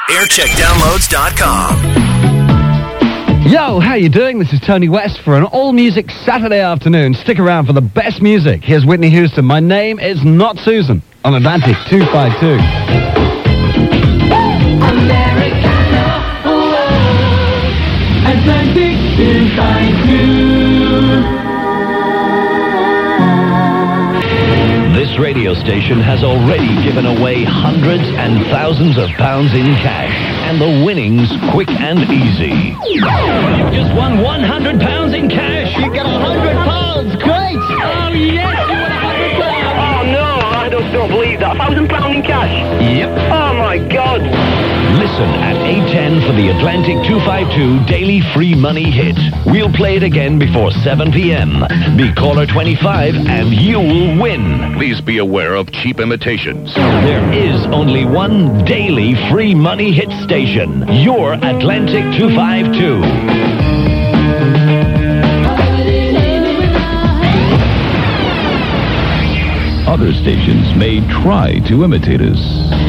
aircheckdownloads.com. Yo, how you doing? This is Tony West for an all-music Saturday afternoon. Stick around for the best music. Here's Whitney Houston. My name is not Susan on Atlantic 252. Atlantic 252. This radio station has already given away hundreds and thousands of pounds in cash, and the winnings quick and easy. You've just won £100 in cash. You get £100. Great! Oh, yes, you won £100. Oh, no, I just don't believe that. £1,000 in cash? Yep. Oh, my God. Listen at 8:10 for the Atlantic 252 Daily Free Money Hit. We'll play it again before 7 p.m. Be caller 25 and you will win. Please be aware of cheap imitations. There is only one daily free money hit station. Your Atlantic 252. Other stations may try to imitate us.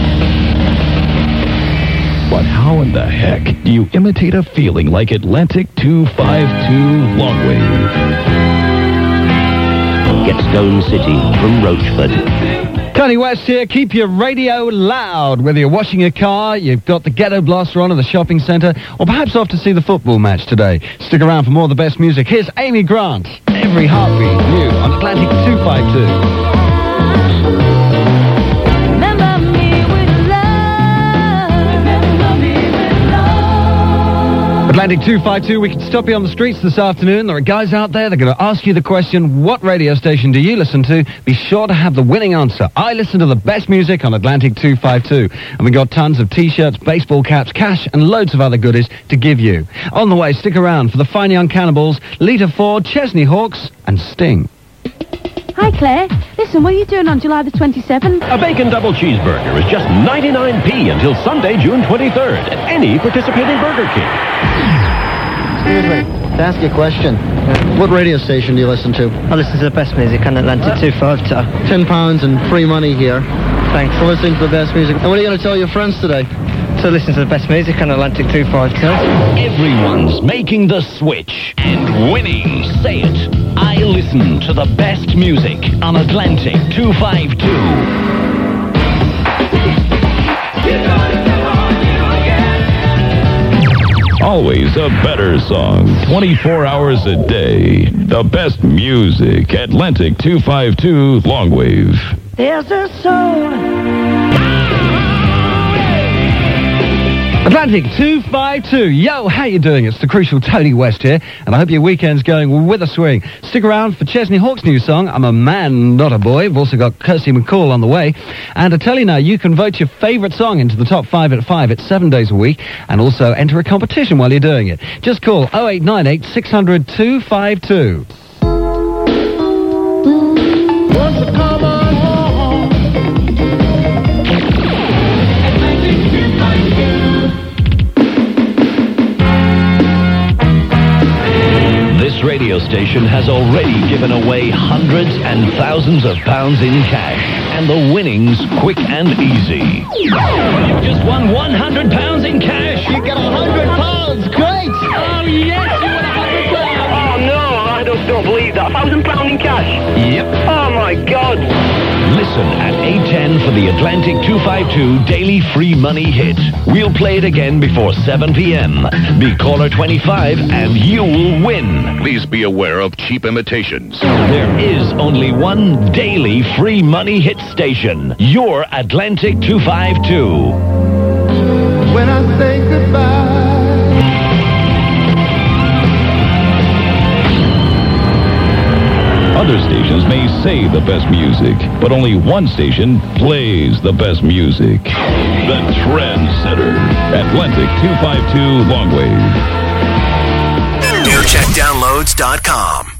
But how in the heck do you imitate a feeling like Atlantic 252 Longwave? Get Stone City from Rochford. Tony West here. Keep your radio loud. Whether you're washing your car, you've got the Ghetto Blaster on at the shopping centre, or perhaps off to see the football match today. Stick around for more of the best music. Here's Amy Grant. Every heartbeat new on Atlantic 252. Atlantic 252, we can stop you on the streets this afternoon. There are guys out there, they're going to ask you the question, what radio station do you listen to? Be sure to have the winning answer. I listen to the best music on Atlantic 252. And we got tons of T-shirts, baseball caps, cash, and loads of other goodies to give you. On the way, stick around for the Fine Young Cannibals, Lita Ford, Chesney Hawks, and Sting. Hi, Claire. Listen, what are you doing on July the 27th? A bacon double cheeseburger is just 99p until Sunday, June 23rd at any participating Burger King. Excuse me, to ask you a question. What radio station do you listen to? I listen to the best music on Atlantic 252. £10 and free money here. Thanks. For listening to the best music. And what are you going to tell your friends today? To listen to the best music on Atlantic 252. Everyone's making the switch and winning. Say it. I listen to the best music on Atlantic 252. Always a better song, 24 hours a day. The best music, Atlantic 252 Longwave. There's a soul. Atlantic 252. Yo, how you doing? It's the crucial Tony West here, and I hope your weekend's going with a swing. Stick around for Chesney Hawks' new song, I'm a Man, Not a Boy. We've also got Kirsty McCall on the way. And I tell you now, you can vote your favourite song into the top 5 at 5. It's 7 days a week, and also enter a competition while you're doing it. Just call 0898 600 252. This radio station has already given away hundreds and thousands of pounds in cash, and the winnings quick and easy. You've just won £100 in cash. You get £100. Great! Oh, yes, you won £100. Oh, no, I just don't believe that. £1,000 in cash? Yep. Oh, my God. Listen at 8:10 for the Atlantic 252 Daily Free Money Hit. We'll play it again before 7 p.m. Be caller 25 and you will win. Please be aware of cheap imitations. There is only one daily free money hit station. Your Atlantic 252. When I say goodbye. Other stations may say the best music, but only one station plays the best music. The Trendsetter, Atlantic 252 Longwave. aircheckdownloads.com.